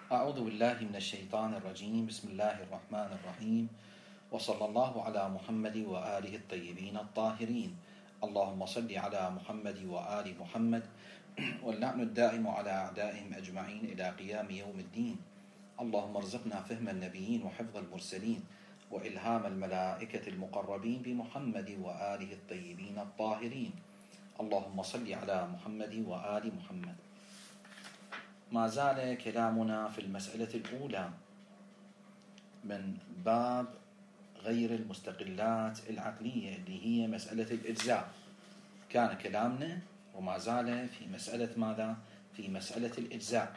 أعوذ بالله من الشيطان الرجيم. بسم الله الرحمن الرحيم، وصلى الله على محمد وآله الطيبين الطاهرين. اللهم صل على محمد وآل محمد، واللعن الدائم على أعدائهم أجمعين إلى قيام يوم الدين. اللهم ارزقنا فهم النبيين وحفظ المرسلين وإلهام الملائكة المقربين بمحمد وآله الطيبين الطاهرين. اللهم صل على محمد وآل محمد. ما زال كلامنا في المسألة الأولى من باب غير المستقلات العقلية اللي هي مسألة الإجزاء. كان كلامنا وما زال في مسألة ماذا؟ في مسألة الإجزاء.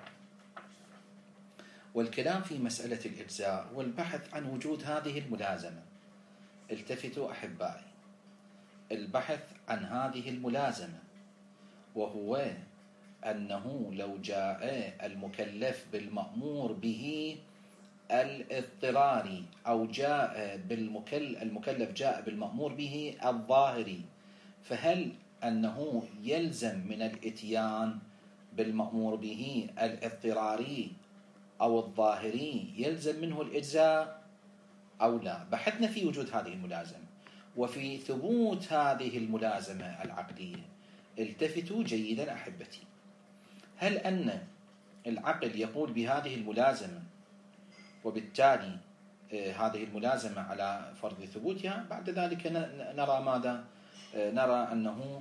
والكلام في مسألة الإجزاء والبحث عن وجود هذه الملازمة. التفتوا أحبائي، البحث عن هذه الملازمة، وهو أنه لو جاء المكلف بالمأمور به الاضطراري، أو جاء المكلف جاء بالمأمور به الظاهري، فهل أنه يلزم من الإتيان بالمأمور به الاضطراري أو الظاهري يلزم منه الإجزاء أو لا؟ بحثنا في وجود هذه الملازمة وفي ثبوت هذه الملازمة العقلية. التفتوا جيدا أحبتي، هل أن العقل يقول بهذه الملازمة وبالتالي هذه الملازمة على فرض ثبوتها؟ بعد ذلك نرى ماذا؟ نرى أنه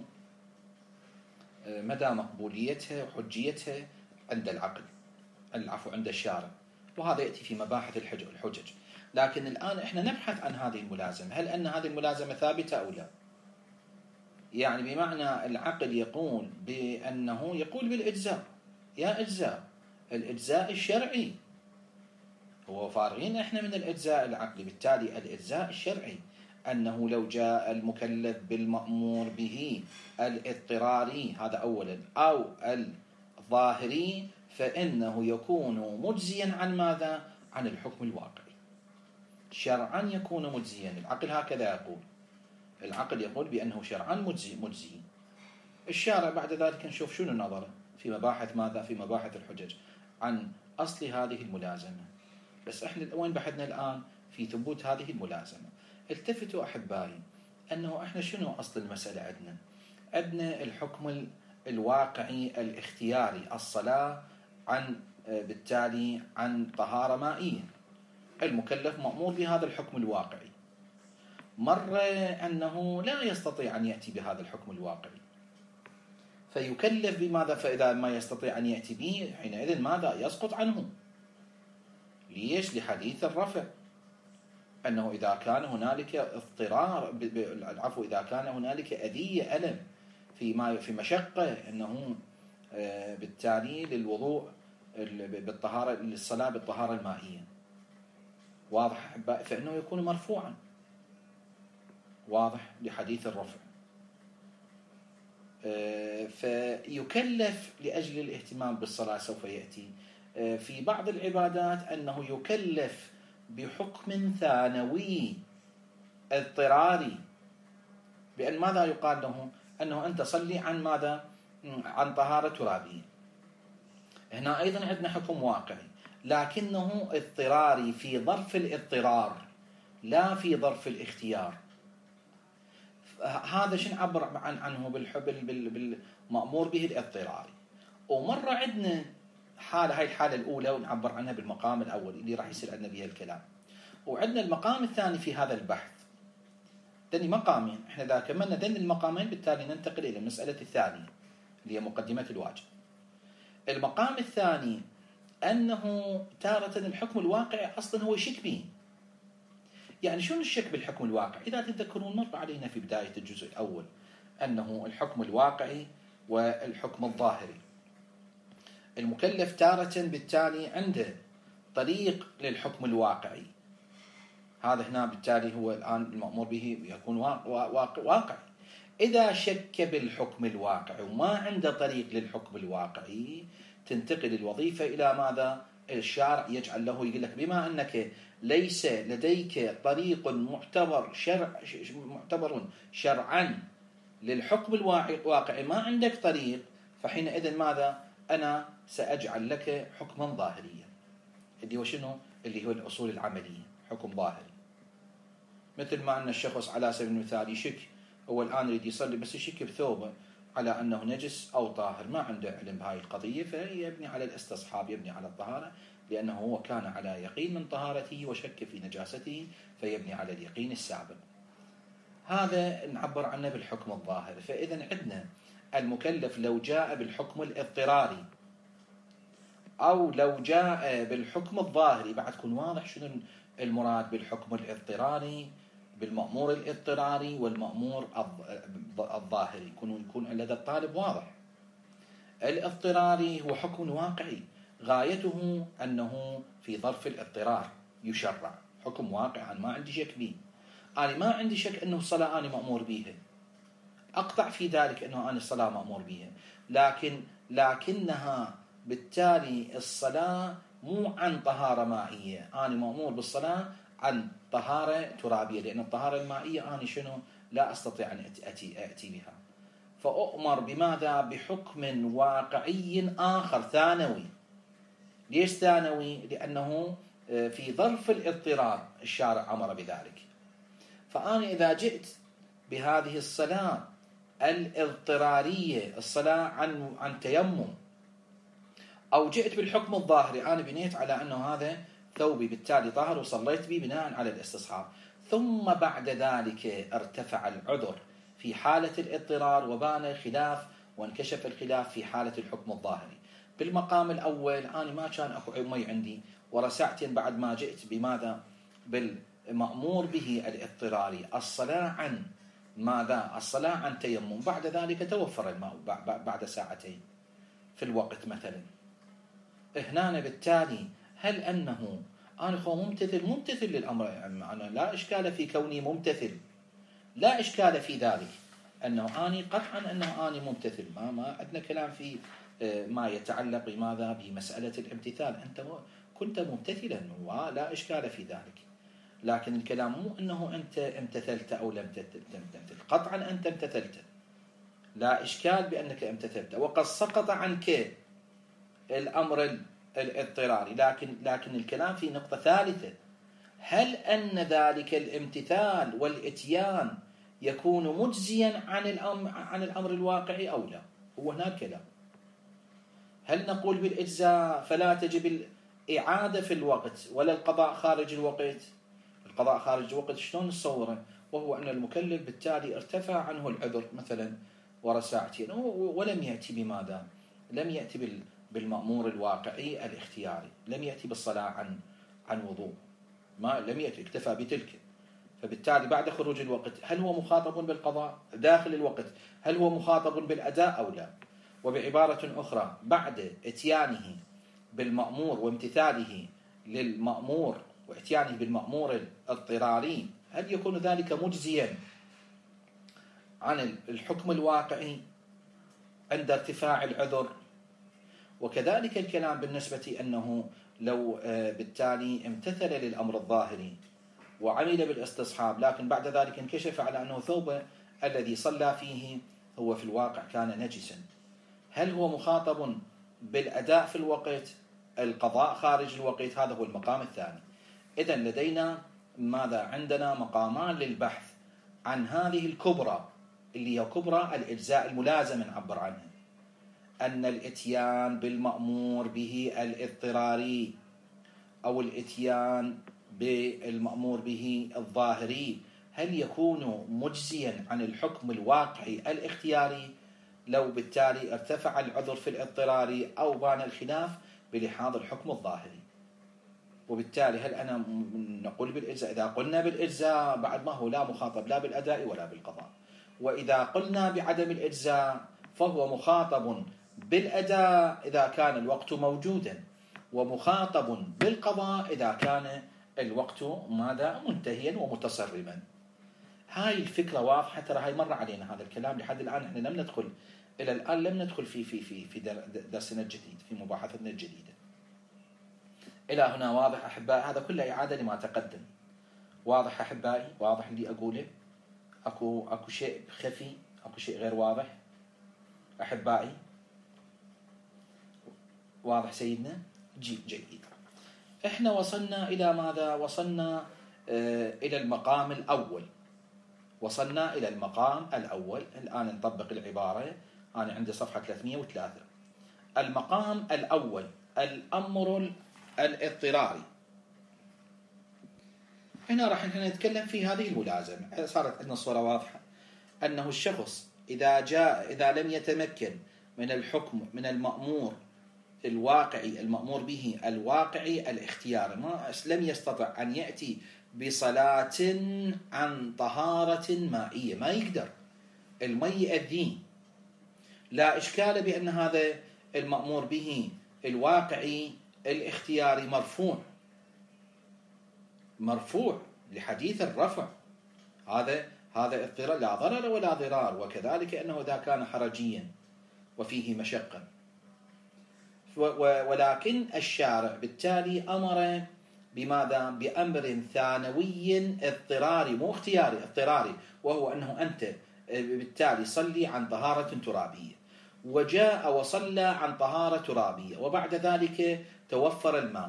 مدى مقبوليتها وحجيتها عند العقل، عند الشارع، وهذا يأتي في مباحث الحجج. لكن الآن إحنا نبحث عن هذه الملازمة، هل أن هذه الملازمة ثابتة أو لا؟ يعني بمعنى العقل يقول بأنه يقول بالإجزاء، يا إجزاء، الإجزاء الشرعي، هو فارغين إحنا من الإجزاء العقلي. بالتالي الإجزاء الشرعي أنه لو جاء المكلف بالمأمور به الاضطراري، هذا أولا، أو الظاهري، فإنه يكون مجزيا عن ماذا؟ عن الحكم الواقعي. شرعا يكون مجزيا، العقل هكذا يقول. العقل يقول بأنه شرعا مجزي. الشارع بعد ذلك نشوف شنو نظره في مباحث ماذا؟ في مباحث الحجج عن أصل هذه الملازمة. بس احنا وين بحثنا الآن؟ في ثبوت هذه الملازمة. التفتوا أحبائي أنه احنا شنو أصل المسألة عندنا الحكم الواقعي الاختياري، الصلاة بالتالي عن طهارة مائية. المكلف مأمور بهذا الحكم الواقعي. مرة أنه لا يستطيع أن يأتي بهذا الحكم الواقعي، فيكلف بماذا؟ فإذا ما يستطيع أن يأتي به حينئذ ماذا؟ يسقط عنه. ليش؟ لحديث الرفع، أنه إذا كان هنالك اضطرار، إذا كان هنالك أذية، ألم في مشقة، أنه بالتالي للوضوء بالطهارة، للصلاة بالطهارة المائية، واضح؟ فإنه يكون مرفوعا، واضح؟ لحديث الرفع. فيكلف لأجل الاهتمام بالصلاة. سوف يأتي في بعض العبادات أنه يكلف بحكم ثانوي اضطراري، بأن ماذا يقال له؟ أنه أنت صلي عن ماذا؟ عن طهارة ترابية. هنا أيضا عندنا حكم واقعي، لكنه اضطراري في ظرف الاضطرار لا في ظرف الاختيار. هذا شو نعبر عنه بالمأمور به الاضطراري. ومرة عندنا حالة، هاي الحالة الأولى، ونعبر عنها بالمقام الأول اللي راح يصير عندنا بها الكلام. وعندنا المقام الثاني في هذا البحث. دني مقامين، احنا إذا كملنا دني المقامين بالتالي ننتقل إلى المسألة الثانية اللي هي مقدمة الواجب. المقام الثاني أنه تارة الحكم الواقعي أصلا هو شك به. يعني شنو الشك بالحكم الواقعي؟ إذا تذكرون مر علينا في بداية الجزء الأول أنه الحكم الواقعي والحكم الظاهري. المكلف تارة بالتالي عنده طريق للحكم الواقعي، هذا هنا بالتالي هو الآن المأمور به يكون واقعي. إذا شك بالحكم الواقعي وما عنده طريق للحكم الواقعي، تنتقل الوظيفة إلى ماذا؟ الشارع يجعل له، يقول لك بما أنك ليس لديك طريق معتبر شرعا للحكم الواقعي، ما عندك طريق، فحينئذ ماذا؟ أنا سأجعل لك حكما ظاهريا. اللي هو شنو؟ اللي هو الأصول العملية، حكم ظاهري. مثل ما أن الشخص على سبيل المثال يشك، هو الآن يريد يصلي بس يشك بثوبه على أنه نجس أو طاهر، ما عنده علم بهاي القضية، فيبني على الاستصحاب، يبني على الطهارة، لأنه هو كان على يقين من طهارته وشك في نجاسته، فيبني على اليقين السابق. هذا نعبر عنه بالحكم الظاهر. فإذا عندنا المكلف لو جاء بالحكم الاضطراري أو لو جاء بالحكم الظاهري، بعد تكون واضح شنو المراد بالحكم الاضطراري، بالمأمور الاضطراري والمأمور الظاهري، يكون لدى الطالب واضح. الاضطراري هو حكم واقعي غايته أنه في ظرف الاضطرار يشرع، حكم واقع، أنا ما عندي شك به، أنا ما عندي شك أنه الصلاة أنا مأمور بها، أقطع في ذلك أنه أنا الصلاة مأمور بها، لكنها بالتالي الصلاة مو عن طهارة مائية، أنا مأمور بالصلاة عن طهارة ترابية، لأن الطهارة المائية أنا شنو لا أستطيع أن أتي بها، فأؤمر بماذا؟ بحكم واقعي آخر ثانوي. ليش ثانوي؟ لأنه في ظرف الاضطرار الشارع أمر بذلك. فأنا إذا جئت بهذه الصلاة الاضطرارية، الصلاة عن تيمم، أو جئت بالحكم الظاهري، أنا بنيت على أنه هذا ثوبي بالتالي طاهر وصليت به بناء على الاستصحاب، ثم بعد ذلك ارتفع العذر في حالة الاضطرار وبان الخلاف وانكشف الخلاف في حالة الحكم الظاهري. بالمقام الأول أنا ما كان أكو مي عندي، ورا ساعتين بعد ما جئت بماذا؟ بالمأمور به الاضطراري، الصلاة عن ماذا؟ الصلاة عن تيمم، بعد ذلك توفر الماء بعد ساعتين في الوقت مثلا. هنا بالتالي هل أنه أنا هو ممتثل للأمر؟ أنا لا إشكال في كوني ممتثل، لا إشكال في ذلك، أنه أنا قطعا أنه أنا ممتثل، ما عندنا كلام في ما يتعلق بماذا؟ بمسألة الامتثال، أنت كنت ممتثلا ولا إشكال في ذلك، لكن الكلام مو أنه أنت امتثلت أو لم تمتثل، قطعا أنت امتثلت، لا إشكال بأنك امتثلت، وقد سقط عنك الأمر الاضطراري، لكن الكلام في نقطة ثالثة، هل أن ذلك الامتثال والإتيان يكون مجزيا عن الأمر الواقعي أو لا؟ هو هنا الكلام. هل نقول بالإجزاء فلا تجب الإعادة في الوقت ولا القضاء خارج الوقت؟ القضاء خارج الوقت شلون نصوره؟ وهو أن المكلف بالتالي ارتفع عنه العذر مثلا ورا ساعتين ولم يأتي بماذا؟ لم يأتي بالمأمور الواقعي الاختياري، لم يأتي بالصلاة عن وضوء، ما لم يأتي، اكتفى بتلك، فبالتالي بعد خروج الوقت هل هو مخاطب بالقضاء؟ داخل الوقت هل هو مخاطب بالأداء أو لا؟ وبعبارة أخرى بعد اتيانه بالمأمور وامتثاله للمأمور واتيانه بالمأمور الاضطراري، هل يكون ذلك مجزيا عن الحكم الواقعي عند ارتفاع العذر؟ وكذلك الكلام بالنسبة أنه لو بالتالي امتثل للأمر الظاهري وعمل بالاستصحاب، لكن بعد ذلك انكشف على أنه ثوبه الذي صلى فيه هو في الواقع كان نجسا، هل هو مخاطب بالأداء في الوقت؟ القضاء خارج الوقت؟ هذا هو المقام الثاني. إذن لدينا ماذا؟ عندنا مقامان للبحث عن هذه الكبرى، اللي هي كبرى الإجزاء الملازمة نعبر عنها، أن الإتيان بالمأمور به الاضطراري أو الإتيان بالمأمور به الظاهري هل يكون مجزيا عن الحكم الواقعي الاختياري لو بالتالي ارتفع العذر في الاضطراري أو بان الخلاف بلحاظ الحكم الظاهري. وبالتالي هل أنا نقول بالإجزاء؟ إذا قلنا بالإجزاء بعد ما هو لا مخاطب لا بالأداء ولا بالقضاء، وإذا قلنا بعدم الإجزاء فهو مخاطب بالأداء إذا كان الوقت موجودا، ومخاطب بالقضاء إذا كان الوقت ماذا؟ منتهيا ومتصرما. هاي الفكرة واضحة، ترى هاي مر علينا هذا الكلام لحد الآن، احنا لم ندخل إلى الآن لم ندخل في درسنا الجديد، في مباحثتنا الجديدة. إلى هنا واضح أحبائي؟ هذا كله إعادة لما تقدم. واضح أحبائي؟ واضح اللي أقوله؟ أكو شيء خفي؟ أكو شيء غير واضح أحبائي؟ واضح سيدنا؟ جيد. إحنا وصلنا إلى ماذا؟ وصلنا إلى المقام الأول. وصلنا إلى المقام الأول. الآن نطبق العبارة. أنا عندي صفحة 303. المقام الأول الأمر الاضطراري. هنا راح نتكلم في هذه الملازمة. صارت عندنا الصورة واضحة أنه الشخص إذا لم يتمكن من الحكم من المأمور الواقعي المأمور به الواقعي الاختياري، لم يستطع أن يأتي بصلاة عن طهارة مائية، ما يقدر، المي الدين، لا إشكال بأن هذا المأمور به الواقعي الاختياري مرفوع لحديث الرفع. هذا اضطرار لا ضرر ولا ضرار، وكذلك أنه إذا كان حرجيا وفيه مشقة. ولكن الشارع بالتالي أمر بماذا؟ بأمر ثانوي اضطراري، مو اختياري، اضطراري، وهو أنه أنت بالتالي صلي عن طهارة ترابية. وجاء وصلى عن طهارة ترابية، وبعد ذلك توفر الماء،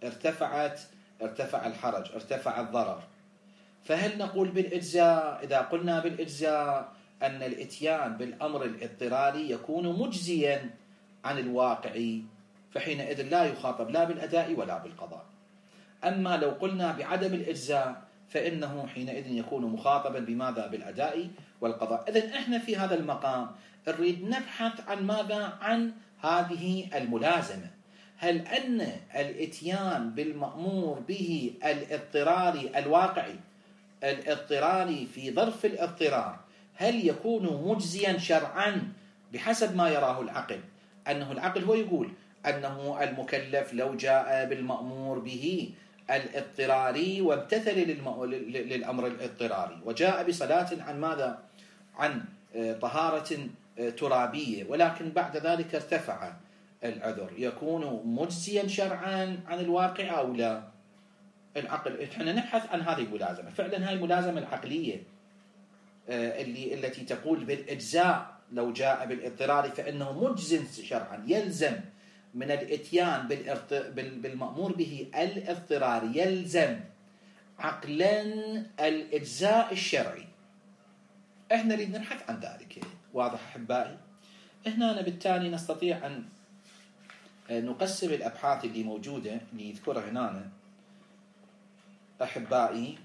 ارتفع الحرج، ارتفع الضرر. فهل نقول بالإجزاء؟ إذا قلنا بالإجزاء أن الإتيان بالأمر الاضطراري يكون مجزيا عن الواقعي، فحينئذ لا يخاطب لا بالأداء ولا بالقضاء. أما لو قلنا بعدم الإجزاء فإنه حينئذ يكون مخاطبا بماذا؟ بالأداء والقضاء. إذن إحنا في هذا المقام نريد نبحث عن ماذا؟ عن هذه الملازمة. هل أن الإتيان بالمأمور به الاضطراري الواقعي الاضطراري في ظرف الاضطرار هل يكون مجزيا شرعا بحسب ما يراه العقل؟ أنه العقل هو يقول أنه المكلف لو جاء بالمأمور به الاضطراري وامتثل للأمر الاضطراري وجاء بصلاة عن ماذا؟ عن طهارة ترابية، ولكن بعد ذلك ارتفع العذر، يكون مجزيا شرعا عن الواقع أو لا؟ العقل. احنا نبحث عن هذه الملازمة. فعلا هاي الملازمة العقلية التي تقول بالإجزاء لو جاء بالاضطرار فإنه مجز شرعا، يلزم من الاتيان بالمأمور به الاضطرار، يلزم عقلا الإجزاء الشرعي. احنا نريد نبحث عن ذلك. واضح أحبائي؟ هنا بالتالي نستطيع أن نقسم الأبحاث اللي موجودة اللي يذكرها هنا أحبائي.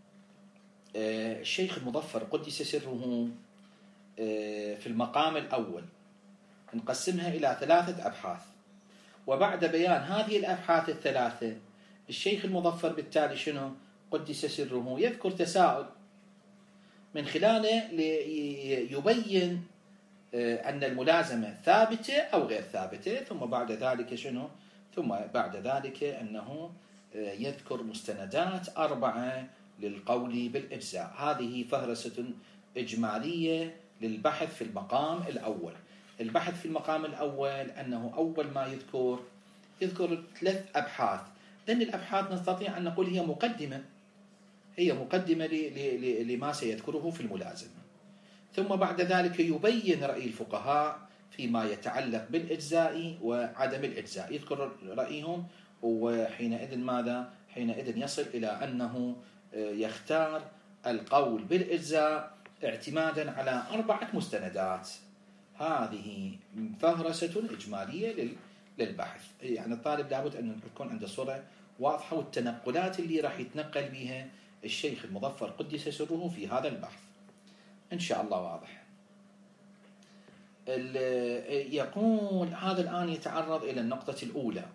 الشيخ المظفر قدس سره في المقام الأول نقسمها إلى 3 أبحاث، وبعد بيان هذه الأبحاث ال3 الشيخ المظفر بالتالي شنو؟ قدس سره يذكر تساؤل من خلاله يبين أن الملازمة ثابتة أو غير ثابتة، ثم بعد ذلك شنو؟ ثم بعد ذلك أنه يذكر مستندات 4 للقول بالإجزاء. هذه فهرسة إجمالية للبحث في المقام الأول. البحث في المقام الأول أنه أول ما يذكر 3 أبحاث. لأن الأبحاث نستطيع أن نقول هي مقدمة لما سيذكره في الملازمة. ثم بعد ذلك يبين رأي الفقهاء فيما يتعلق بالإجزاء وعدم الإجزاء، يذكر رأيهم، وحينئذ ماذا؟ حينئذ يصل إلى أنه يختار القول بالإجزاء اعتمادا على 4 مستندات. هذه فهرسة إجمالية للبحث. يعني الطالب لابد أن تكون عنده صورة واضحة، والتنقلات اللي راح يتنقل بها الشيخ المظفر قدس سره في هذا البحث إن شاء الله واضح. يقول هذا الآن يتعرض إلى النقطة الأولى.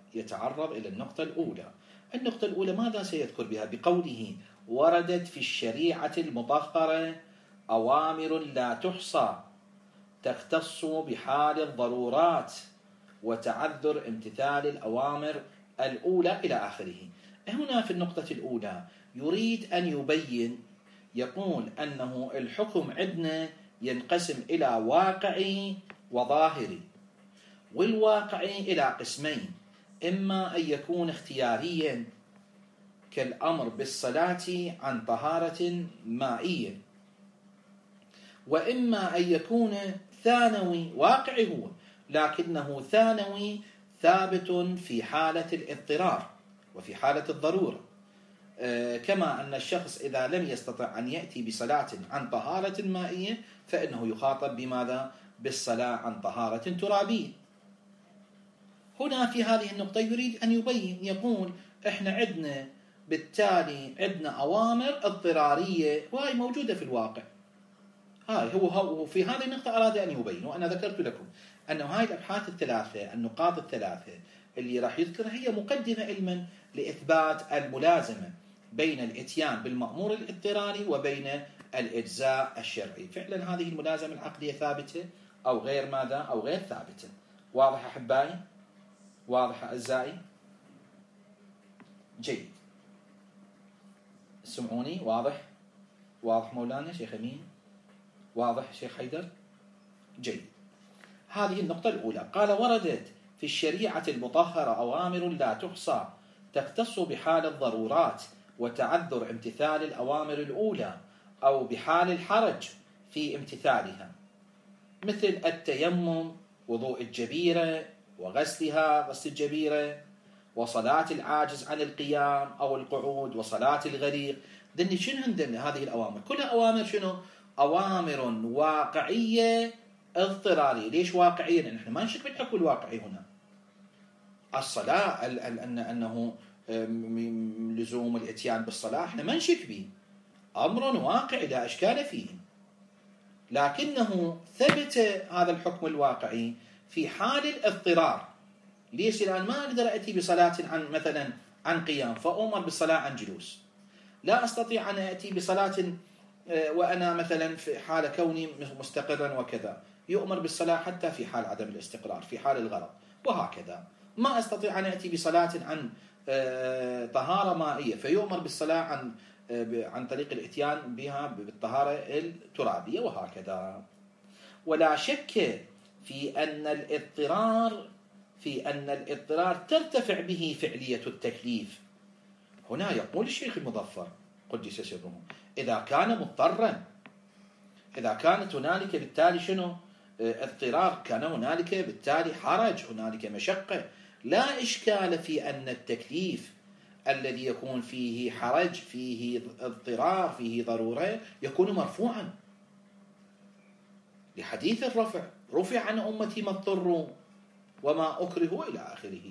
النقطة الأولى ماذا سيذكر بها؟ بقوله وردت في الشريعة المطهرة أوامر لا تحصى تختص بحال الضرورات وتعذر امتثال الأوامر الأولى إلى آخره. هنا في النقطة الأولى يريد أن يبين، يقول أنه الحكم عندنا ينقسم إلى واقعي وظاهري، والواقعي إلى قسمين: إما أن يكون اختياريا كالأمر بالصلاة عن طهارة مائية، وإما أن يكون ثانوي واقعي هو، لكنه ثانوي ثابت في حالة الاضطرار، وفي حالة الضرورة. كما أن الشخص إذا لم يستطع أن يأتي بصلاة عن طهارة مائية فإنه يخاطب بماذا؟ بالصلاة عن طهارة ترابية. هنا في هذه النقطة يريد أن يبين، يقول إحنا عندنا بالتالي عندنا أوامر اضطرارية وهي موجودة في الواقع. هاي هو في هذه النقطة أراد أن يبين، وأنا ذكرت لكم أن هاي الأبحاث الثلاثة، النقاط الثلاثة اللي راح يذكرها هي مقدمة علما لإثبات الملازمة بين الإتيان بالمأمور الاضطراري وبين الإجزاء الشرعي. فعلا هذه الملازمة العقلية ثابتة أو غير ماذا؟ أو غير ثابتة. واضح أحبائي؟ واضح أعزائي؟ جيد. سمعوني؟ واضح؟ واضح مولانا شيخ أمين؟ واضح شيخ حيدر؟ جيد. هذه النقطة الأولى. قال: وردت في الشريعة المطهرة أوامر لا تحصى تختص بحال الضرورات وتعذر امتثال الأوامر الأولى أو بحال الحرج في امتثالها، مثل التيمم، وضوء الجبيرة وغسلها غسل الجبيرة، وصلاة العاجز عن القيام أو القعود، وصلاة الغريق. دني شنو هندن هذه الأوامر؟ كلها أوامر شنو؟ أوامر واقعية اضطرارية. ليش واقعية؟ لأن احنا ما نشك بالحكم الواقعي هنا. الصلاة أنه لزوم الاتيان بالصلاة احنا ما نشك به، أمر واقعي لا إشكال فيه، لكنه ثبت هذا الحكم الواقعي في حال الاضطرار. ليش؟ لأن ما أقدر أتي بصلاة عن مثلا عن قيام فأؤمر بالصلاة عن جلوس، لا أستطيع أن أتي بصلاة وأنا مثلا في حال كوني مستقرا وكذا، يؤمر بالصلاة حتى في حال عدم الاستقرار، في حال الغرض، وهكذا. ما أستطيع أن أتي بصلاة عن طهارة مائية فيؤمر بالصلاة عن طريق الاتيان بها بالطهارة الترابية، وهكذا. ولا شك في أن الاضطرار ترتفع به فعلية التكليف. هنا يقول الشيخ المظفر قدس سره: إذا كان مضطرا، إذا كانت هنالك بالتالي شنو؟ اضطرار، كان هنالك بالتالي حرج، هنالك مشقة، لا إشكال في أن التكليف الذي يكون فيه حرج، فيه اضطرار، فيه ضرورة، يكون مرفوعا لحديث الرفع: رفع عن أمتي ما اضطروا وما أكرهوا إلى آخره.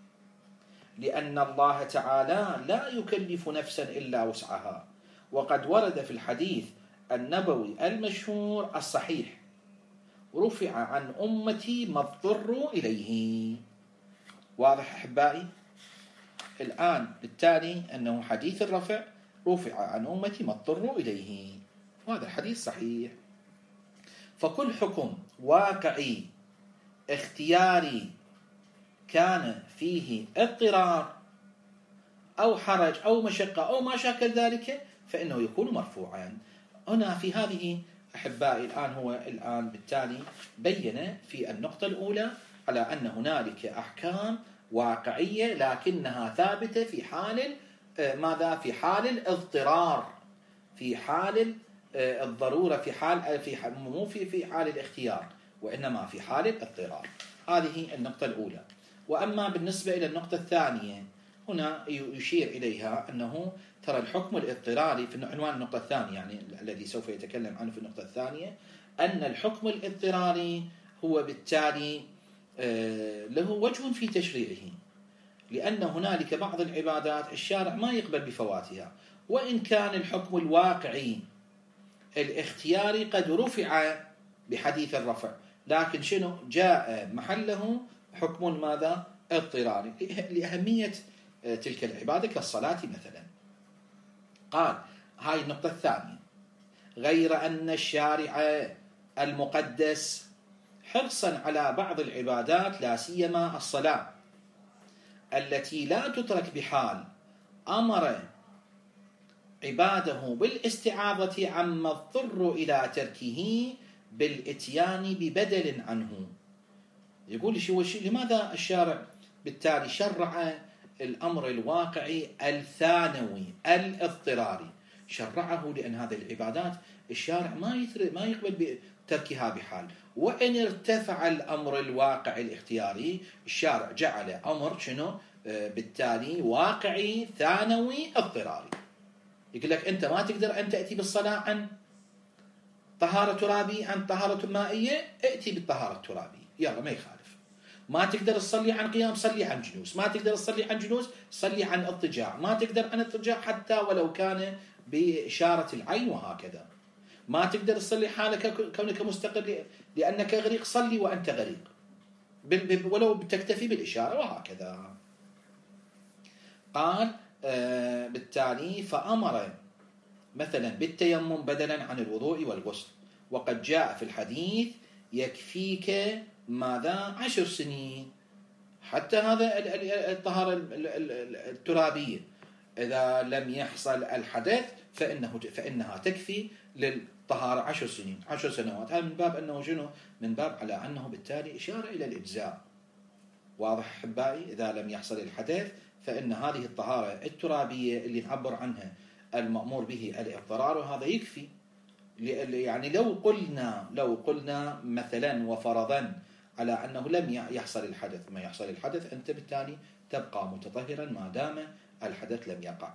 لأن الله تعالى لا يكلف نفسا إلا وسعها، وقد ورد في الحديث النبوي المشهور الصحيح: رفع عن أمتي ما اضطروا إليه. واضح أحبائي؟ الآن بالتالي أنه حديث الرفع: رفع عن أمتي ما اضطروا إليه، وهذا الحديث صحيح. فكل حكم واقعي اختياري كان فيه اضطرار أو حرج أو مشقة أو ما شاكل ذلك فإنه يكون مرفوعا. هنا في هذه أحبائي الآن بالتالي بين في النقطة الأولى على أن هنالك أحكام واقعية لكنها ثابتة في حال ماذا؟ في حال الاضطرار، في حال الضرورة، مو في حال الاختيار، وإنما في حال الاضطرار. هذه النقطة الأولى. وأما بالنسبة إلى النقطة الثانية، هنا يشير إليها أنه ترى الحكم الاضطراري في عنوان النقطة الثانية، يعني الذي سوف يتكلم عنه في النقطة الثانية، أن الحكم الاضطراري هو بالتالي له وجه في تشريعه، لأن هنالك بعض العبادات الشارع ما يقبل بفواتها، وإن كان الحكم الواقعي الاختياري قد رفع بحديث الرفع، لكن شنو جاء محله حكم ماذا؟ اضطراري لأهمية تلك العبادة كالصلاة مثلا. قال هاي النقطة الثانية: غير أن الشارع المقدس حرصا على بعض العبادات لا سيما الصلاة التي لا تترك بحال، أمر عباده بالاستعاضة عما اضطروا إلى تركه بالإتيان ببدل عنه. يقول لماذا الشارع بالتالي شرع الأمر الواقعي الثانوي الاضطراري؟ شرعه لأن هذه العبادات الشارع ما يقبل بتركها بحال، وإن ارتفع الأمر الواقعي الاختياري الشارع جعل أمر شنو؟ بالتالي واقعي ثانوي اضطراري. يقول لك أنت ما تقدر أن تأتي بالصلاة عن طهارة ترابية، عن طهارة مائية، ائتي بالطهارة الترابية، يلا ما يخالف. ما تقدر تصلي عن قيام، صلي عن جلوس. ما تقدر تصلي عن جلوس، صلي عن اضطجاع. ما تقدر عن اضطجاع حتى ولو كان بإشارة العين، وهكذا. ما تقدر تصلي حالك كونك مستقر لأنك غريق، صلي وأنت غريق ولو تكتفي بالإشارة، وهكذا. قال بالتالي فأمر مثلا بالتيمم بدلا عن الوضوء والغسل، وقد جاء في الحديث يكفيك ماذا 10 سنين. حتى هذا الطهارة الترابية إذا لم يحصل الحدث فإنها تكفي للطهارة 10 سنين 10 سنوات. هذا من باب أنه شنو؟ من باب على أنه بالتالي إشارة إلى الإجزاء. واضح أحبائي؟ إذا لم يحصل الحدث فإن هذه الطهارة الترابية اللي نعبر عنها المأمور به الاضطرار، وهذا يكفي. يعني لو قلنا مثلا وفرضا على أنه لم يحصل الحدث، ما يحصل الحدث، أنت بالتالي تبقى متطهرا ما دام الحدث لم يقع.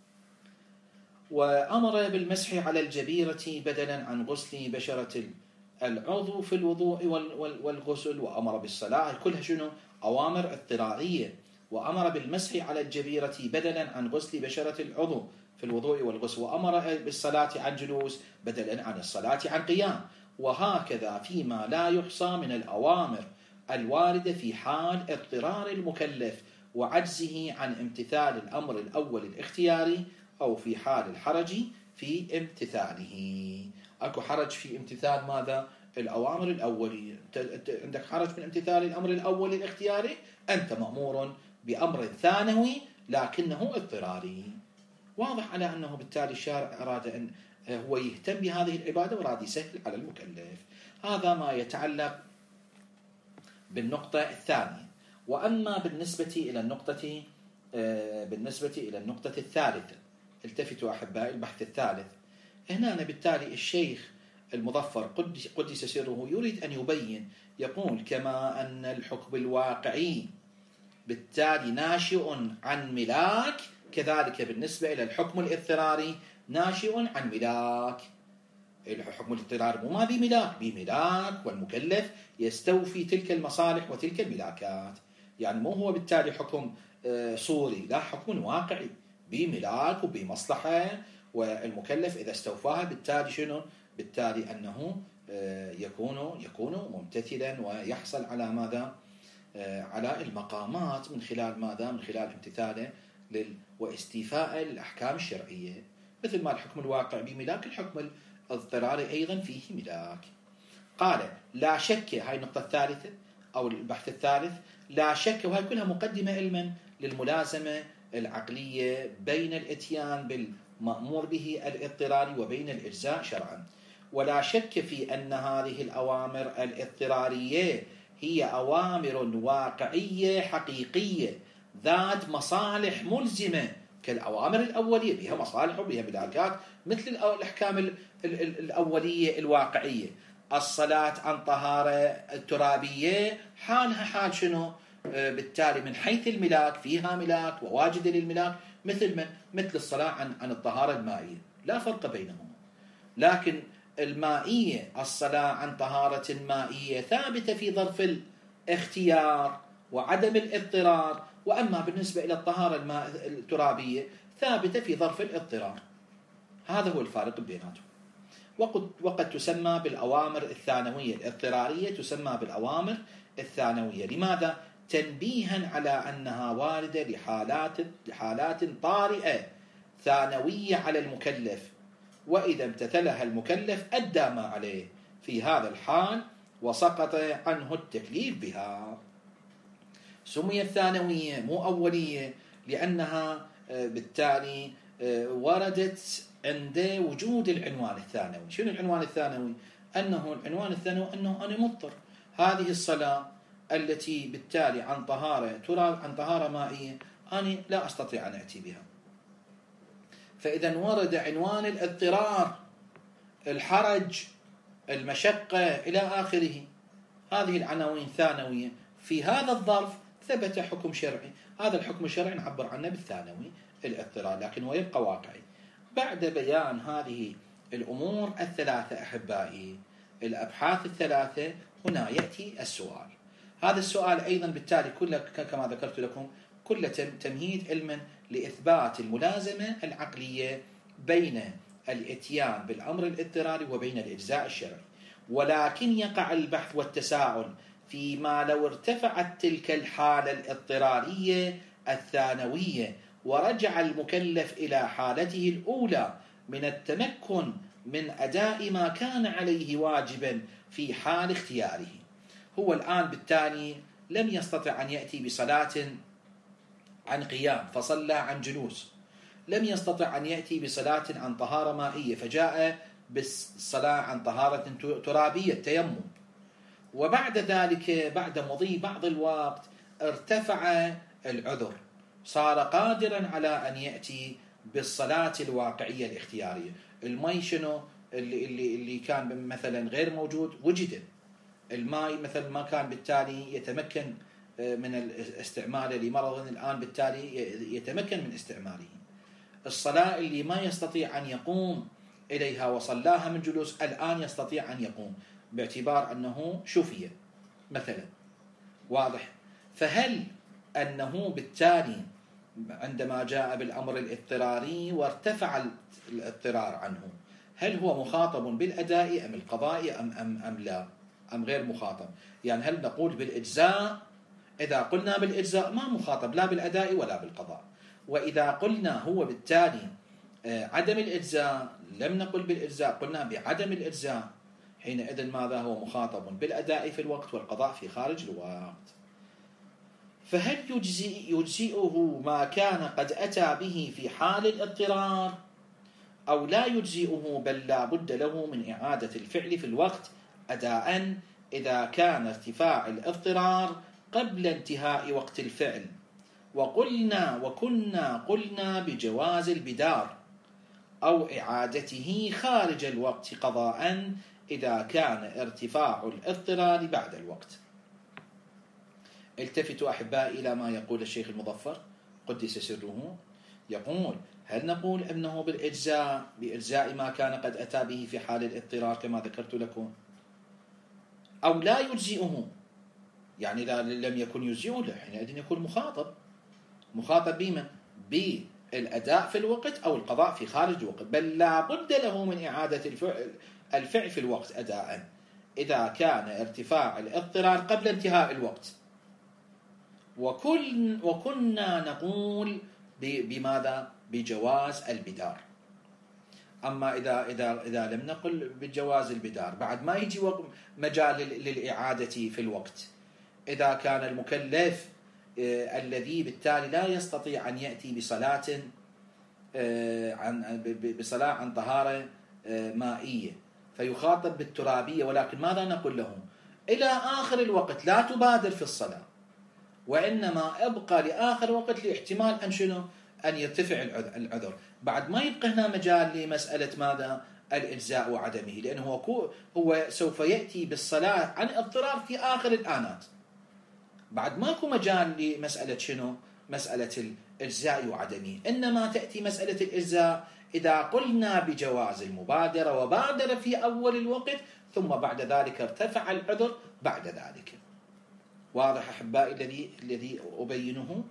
وأمر بالمسح على الجبيرة بدلا عن غسل بشرة العضو في الوضوء والغسل، وأمر بالصلاة. كلها شنو؟ أوامر اضطرارية. وأمر بالمسح على الجبيرة بدلا عن غسل بشرة العضو في الوضوء والغسل، وأمر بالصلاة عن جلوس بدلا عن الصلاة عن قيام. وهكذا فيما لا يحصى من الأوامر الواردة في حال اضطرار المكلف وعجزه عن امتثال الأمر الأول الاختياري، أو في حال الحرج في امتثاله. أكو حرج في امتثال ماذا؟ الأوامر الأولية. عندك حرج من امتثال الأمر الأول الاختياري، أنت مأمور بأمر ثانوي لكنه اضطراري. واضح على أنه بالتالي الشارع أراد أن هو يهتم بهذه العبادة وأراد يسهل على المكلف. هذا ما يتعلق بالنقطة الثانية. وأما بالنسبة إلى النقطة الثالثة، التفتوا أحبائي البحث الثالث. هنا بالتالي الشيخ المظفر قدس سره يريد أن يبين، يقول كما أن الحكم الواقعي بالتالي ناشئ عن ملاك، كذلك بالنسبة إلى الحكم الاضطراري ناشئ عن ملاك. الحكم الاضطراري مو ما بملاك، بملاك، والمكلف يستوفي تلك المصالح وتلك الملاكات. يعني مو هو بالتالي حكم صوري، لا، حكم واقعي بملاك وبمصلحة، والمكلف إذا استوفاها بالتالي شنو؟ بالتالي أنه يكون ممتثلا ويحصل على ماذا؟ على المقامات من خلال ماذا؟ من خلال امتثاله واستيفاء للأحكام الشرعية. مثل ما الحكم الواقع بملاك، الحكم الاضطراري أيضا فيه ملاك. قال لا شك، هاي النقطة الثالثة أو البحث الثالث، لا شك، وهي كلها مقدمة علما للملازمة العقلية بين الاتيان بالمأمور به الاضطراري وبين الإجزاء شرعا. ولا شك في أن هذه الأوامر الاضطرارية هي أوامر واقعية حقيقية ذات مصالح ملزمة كالأوامر الأولية، بها مصالح وبها ملاكات، مثل الأحكام الأولية الواقعية. الصلاة عن طهارة الترابية حالها حال شنو؟ بالتالي من حيث الملاك فيها ملاك وواجد للملاك، مثل الصلاة عن الطهارة المائية، لا فرق بينهما. لكن المائية، الصلاة عن طهارة مائية ثابتة في ظرف الاختيار وعدم الاضطرار، وأما بالنسبة إلى الطهارة الترابية ثابتة في ظرف الاضطرار. هذا هو الفارق بيناتهم. وقد تسمى بالأوامر الثانوية الاضطرارية، تسمى بالأوامر الثانوية. لماذا؟ تنبيها على أنها واردة لحالات طارئة ثانوية على المكلف، وإذا امتثلها المكلف أدى ما عليه في هذا الحال وسقط عنه التكليف بها. سميت ثانوية مو أولية لأنها بالتالي وردت عند وجود العنوان الثانوي. شنو العنوان الثانوي؟ العنوان الثانوي أنه أنا مضطر، هذه الصلاة التي بالتالي عن طهارة تراب، عن طهارة مائية، أنا لا أستطيع أن أتي بها. فإذا ورد عنوان الاضطرار، الحرج، المشقة إلى آخره، هذه العناوين ثانوية في هذا الظرف، ثبت حكم شرعي، هذا الحكم الشرعي نعبر عنه بالثانوي الاضطرار، لكن هو يبقى واقعي. بعد بيان هذه الأمور الثلاثة أحبائي، الأبحاث الثلاثة، هنا يأتي السؤال. هذا السؤال أيضا بالتالي كله كما ذكرت لكم كله تمهيد علما لإثبات الملازمة العقلية بين الإتيان بالأمر الاضطراري وبين الإجزاء الشرعي. ولكن يقع البحث والتساؤل فيما لو ارتفعت تلك الحالة الاضطرارية الثانوية ورجع المكلف إلى حالته الأولى من التمكن من أداء ما كان عليه واجبا في حال اختياره. هو الآن بالتالي لم يستطع أن يأتي بصلاة عن قيام فصلى عن جلوس، لم يستطع أن يأتي بصلاة عن طهارة مائية فجاء بالصلاة عن طهارة ترابية تيمم، وبعد ذلك بعد مضي بعض الوقت ارتفع العذر، صار قادرا على أن يأتي بالصلاة الواقعية الاختيارية. الماء شنو اللي كان مثلا غير موجود وجد، الماء مثلا ما كان بالتالي يتمكن من استعماله لمرض، الآن بالتالي يتمكن من استعماله. الصلاة اللي ما يستطيع أن يقوم إليها وصلاها من جلوس الآن يستطيع أن يقوم باعتبار أنه شفي مثلا، واضح؟ فهل أنه بالتالي عندما جاء بالأمر الاضطراري وارتفع الاضطرار عنه، هل هو مخاطب بالأداء أم القضاء أم لا، أم غير مخاطب؟ يعني هل نقول بالإجزاء؟ إذا قلنا بالإجزاء ما مخاطب لا بالأداء ولا بالقضاء. وإذا قلنا هو بالتالي عدم الإجزاء، لم نقل بالإجزاء، قلنا بعدم الإجزاء، حينئذ ماذا هو مخاطب بالأداء في الوقت والقضاء في خارج الوقت. فهل يجزئه ما كان قد أتى به في حال الاضطرار أو لا يجزئه، بل لا بد له من إعادة الفعل في الوقت أداء إذا كان ارتفاع الاضطرار قبل انتهاء وقت الفعل، وكنا قلنا بجواز البدار أو إعادته خارج الوقت قضاء إذا كان ارتفاع الاضطرار بعد الوقت. التفتوا أحبائي إلى ما يقول الشيخ المظفر قدس سره، يقول: هل نقول أنه بإجزاء ما كان قد أتى به في حال الاضطرار كما ذكرت لكم، أو لا يجزئه؟ يعني إذا لم يكن يجزئه حينئذ يكون مخاطب بما؟ بالأداء في الوقت أو القضاء في خارج الوقت، بل لا بد له من إعادة الفعل في الوقت أداء إذا كان ارتفاع الاضطرار قبل انتهاء الوقت. وكنا نقول بماذا؟ بجواز البدار. أما إذا لم نقل بجواز البدار، بعد ما يجي مجال للإعادة في الوقت. إذا كان المكلف الذي بالتالي لا يستطيع أن يأتي بصلاة عن طهارة مائية فيخاطب بالترابية، ولكن ماذا نقول له؟ إلى آخر الوقت لا تبادر في الصلاة، وإنما ابقى لآخر وقت لاحتمال أن يرتفع العذر. بعد ما يبقى هنا مجال لمسألة ماذا؟ الإجزاء وعدمه، لأنه هو سوف يأتي بالصلاة عن اضطرار في آخر الآنات، بعد ماكو مجال لمسألة مسألة الإجزاء وعدمه. إنما تأتي مسألة الإجزاء إذا قلنا بجواز المبادرة وبادر في أول الوقت ثم بعد ذلك ارتفع العذر بعد ذلك. واضح أحبائي الذي أبينه؟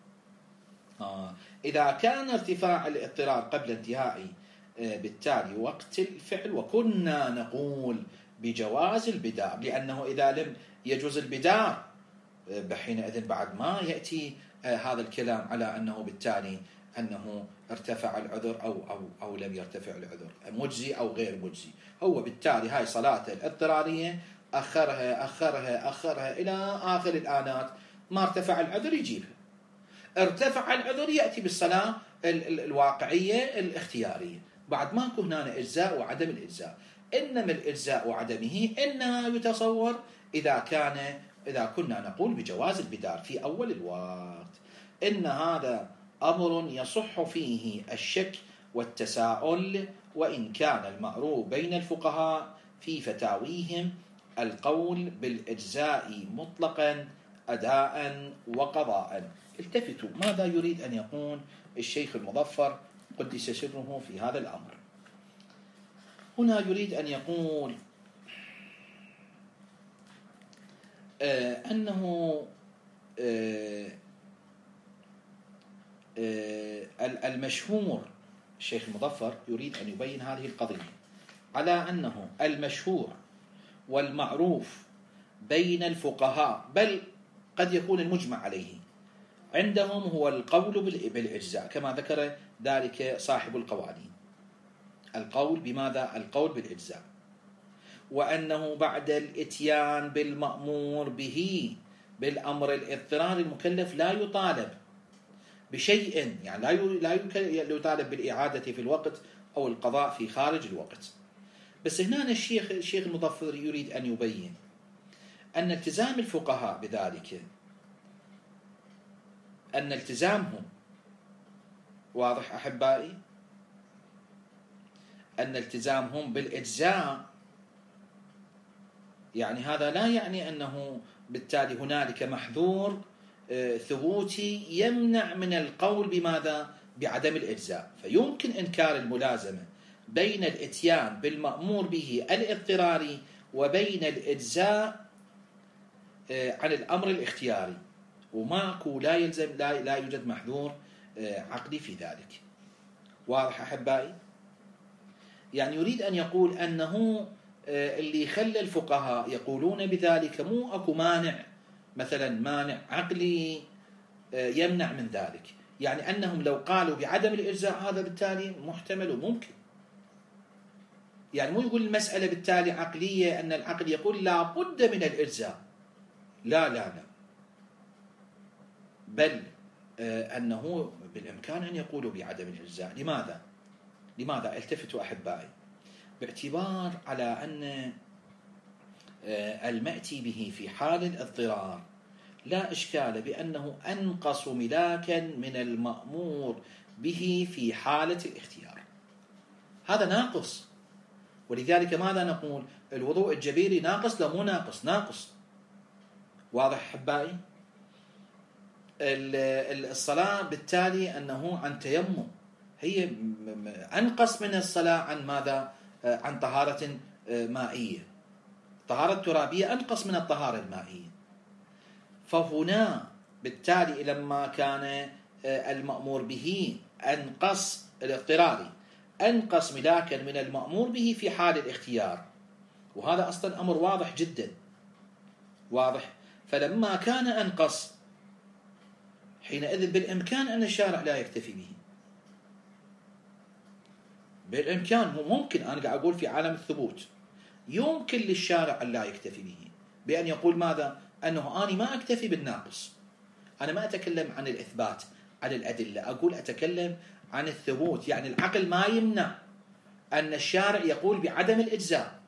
إذا كان ارتفاع الاضطرار قبل انتهاء بالتالي وقت الفعل، وكنا نقول بجواز البدار، لأنه إذا لم يجوز البدار حينئذ بعد ما يأتي هذا الكلام على أنه بالتالي أنه ارتفع العذر أو لم يرتفع العذر، مجزي أو غير مجزي. هو بالتالي هاي صلاة الاضطرارية أخرها إلى آخر الآنات، ما ارتفع العذر يجيبها، ارتفع العذر يأتي بالصلاة الواقعية الاختيارية. بعد ماكو هنا إجزاء وعدم الإجزاء، إنما الإجزاء وعدمه إنما يتصور إذا كنا نقول بجواز البدار في أول الوقت. إن هذا أمر يصح فيه الشك والتساؤل، وإن كان المعروف بين الفقهاء في فتاويهم القول بالإجزاء مطلقا أداء وقضاء. التفتوا ماذا يريد أن يقول الشيخ المظفر قدس سره في هذا الأمر. هنا يريد أن يقول أنه المشهور، الشيخ المظفر يريد أن يبين هذه القضية على أنه المشهور والمعروف بين الفقهاء، بل قد يكون المجمع عليه عندهم، هو القول بالإجزاء كما ذكر ذلك صاحب القوانين. القول بماذا؟ القول بالإجزاء، وأنه بعد الإتيان بالمأمور به بالأمر الاضطراري المكلف لا يطالب بشيء، يعني لا يطالب بالإعادة في الوقت أو القضاء في خارج الوقت. بس هنا الشيخ المظفر يريد أن يبين أن التزام الفقهاء بذلك، أن التزامهم واضح أحبائي، أن التزامهم بالإجزاء يعني هذا لا يعني أنه بالتالي هنالك محذور ثبوتي يمنع من القول بماذا؟ بعدم الإجزاء. فيمكن إنكار الملازمة بين الإتيان بالمأمور به الاضطراري وبين الإجزاء عن الأمر الاختياري، وماكو لا يلزم لا يوجد محذور عقلي في ذلك. واضح أحبائي؟ يعني يريد أن يقول أنه اللي خلى الفقهاء يقولون بذلك مو أكو مانع، مثلا مانع عقلي يمنع من ذلك، يعني أنهم لو قالوا بعدم الإجزاء هذا بالتالي محتمل وممكن، يعني مو يقول المسألة بالتالي عقلية أن العقل يقول لا بد من الإجزاء، لا لا لا، بل أنه بالإمكان أن يقولوا بعدم الإجزاء. لماذا؟ التفتوا أحبائي، باعتبار على أن المأتي به في حال الاضطرار لا إشكال بأنه أنقص ملاكا من المأمور به في حالة الاختيار، هذا ناقص. ولذلك ماذا نقول؟ الوضوء الجبيري ناقص لا مو ناقص؟ ناقص. واضح أحبائي؟ الصلاة بالتالي أنه عن تيمم، هي أنقص من الصلاة عن ماذا؟ عن طهارة مائية. طهارة ترابية أنقص من الطهارة المائية. فهنا بالتالي لما كان المأمور به أنقص الاضطراري أنقص ملاكا من المأمور به في حال الاختيار، وهذا أصلا أمر واضح جدا، واضح. فلما كان أنقص حينئذ بالإمكان أن الشارع لا يكتفي به، بالإمكان. هو ممكن، أنا قاعد أقول في عالم الثبوت، يمكن للشارع أن لا يكتفي به، بأن يقول ماذا؟ أنه أنا ما أكتفي بالناقص، أنا ما أتكلم عن الإثبات عن الأدلة، أقول أتكلم عن الثبوت، يعني العقل ما يمنع أن الشارع يقول بعدم الإجزاء.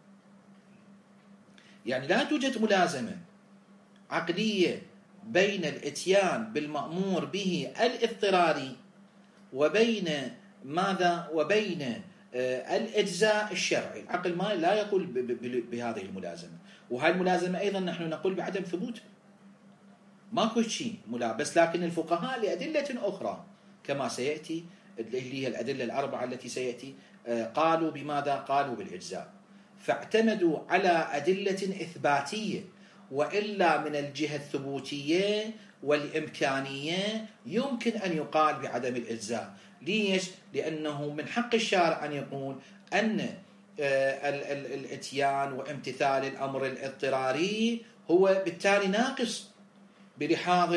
يعني لا توجد ملازمة عقلية بين الإتيان بالمأمور به الاضطراري وبين ماذا؟ وبين الإجزاء الشرعي. العقل ما لا يقول بهذه الملازمة، وهذه الملازمة أيضا نحن نقول بعدم ثبوتها، ماكو شيء بس لكن الفقهاء لأدلة أخرى كما سيأتي، اللي هي الأدلة الأربعة التي سيأتي، قالوا بماذا؟ قالوا بالإجزاء، فاعتمدوا على أدلة إثباتية، وإلا من الجهة الثبوتية والإمكانية يمكن أن يقال بعدم الإجزاء. ليش؟ لأنه من حق الشارع أن يقول أن الإتيان وامتثال الأمر الاضطراري هو بالتالي ناقص بلحاظ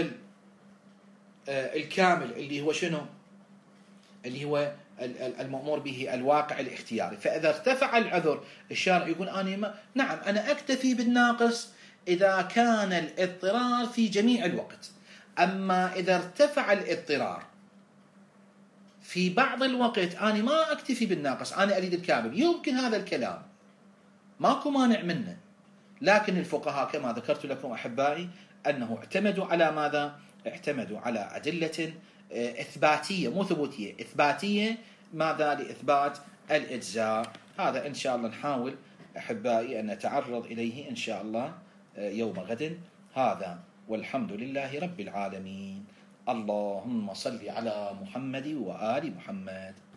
الكامل اللي هو شنو؟ اللي هو المأمور به الواقع الاختياري. فإذا ارتفع العذر الشارع يقول نعم أنا أكتفي بالناقص إذا كان الاضطرار في جميع الوقت، أما إذا ارتفع الاضطرار في بعض الوقت أنا ما أكتفي بالناقص، أنا أريد الكامل. يمكن هذا الكلام ماكو مانع منه، لكن الفقهاء كما ذكرت لكم أحبائي أنه اعتمدوا على ماذا؟ اعتمدوا على أدلة إثباتية مو ثبوتية، إثباتية، ماذا؟ لإثبات الإجزاء. هذا إن شاء الله نحاول أحبائي أن نتعرض إليه إن شاء الله يوم غد. هذا والحمد لله رب العالمين. اللهم صل على محمد وآل محمد.